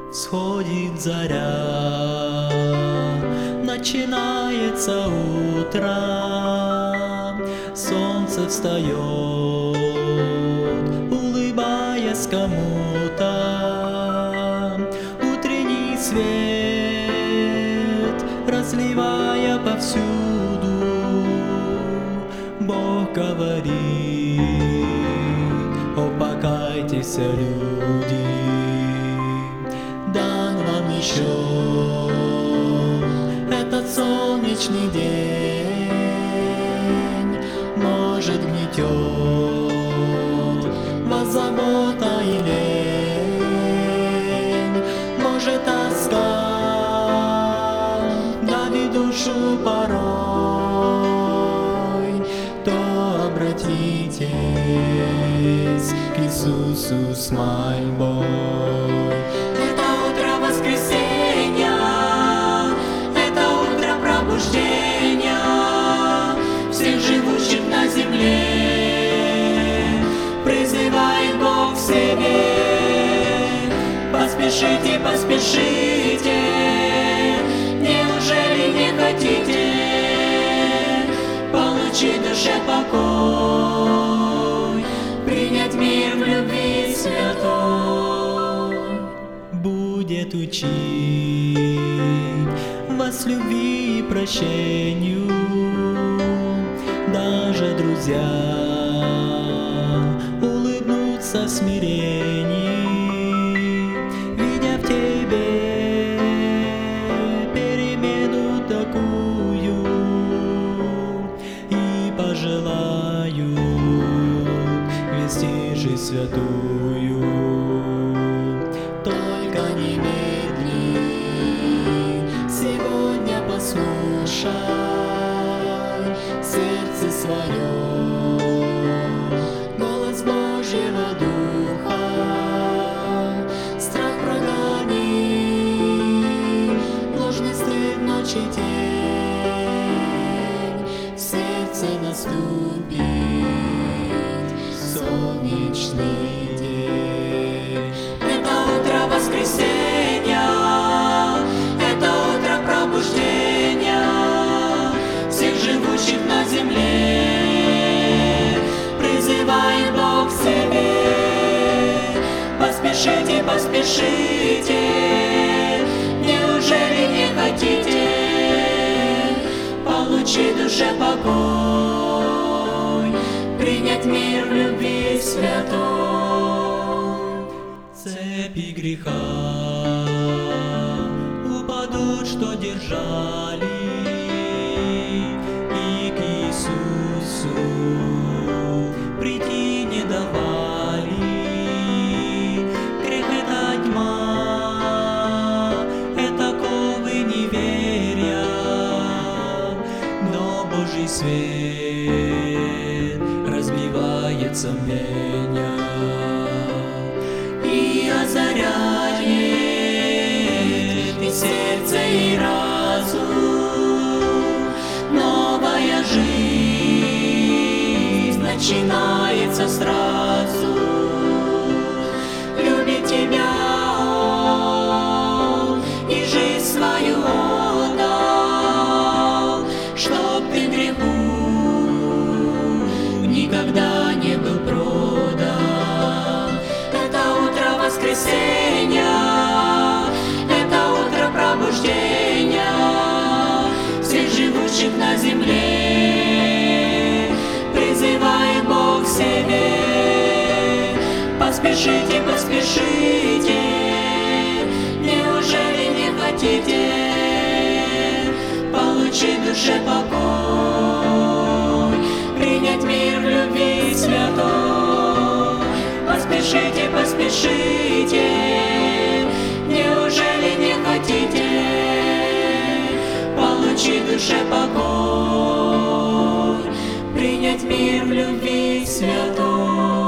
Сходит заря, начинается утро, солнце встает, улыбаясь кому-то. Утренний свет, разливая повсюду, Бог говорит: о, покайтесь, люди, дан вам еще этот солнечный день. Может, гнетет вас забота и лень, может, тоска давит душу порой, то обратитесь к Иисусу с мольбой. Это утро воскресенья, это утро пробуждения всех живущих на земле. Призывает Бог к себе: поспешите, поспешите. Неужели не хотите получить душе покой, принять мир в любви святой? Будет учить вас любви и прощению даже друзья, улыбнутся в смирении, видя в тебе перемену такую, и пожелают вести жизнь святую. Только не медли, сегодня послушай сердце свое голос Божьего Духа. Страх прогони, ложный стыд, ночь и день. В сердце наступит солнечный день. Это утро воскресенья, это утро пробуждения всех живущих на земле. Призывает Бог к себе: поспешите, поспешите. Неужели не хотите получить душе покой, принять мир в любви святой? Цепи греха упадут, что держали, и к Иисусу прийти не давали. Грех — это тьма, это ковы неверия, но Божий свет разбивает сомнения и озаряет и сердце, и разум. Новая жизнь начинается сразу. Любит тебя Он и жизнь свою отдал, чтоб ты греху никогда не был продан. Это утро воскресенья, это утро пробуждения всех живущих на земле. Призывает Бог к себе: поспешите, поспешите. Неужели не хотите получить душе покой, принять мир в любви святой? Поспешите, поспешите. Неужели не хотите получить душе покой, принять мир в любви святой?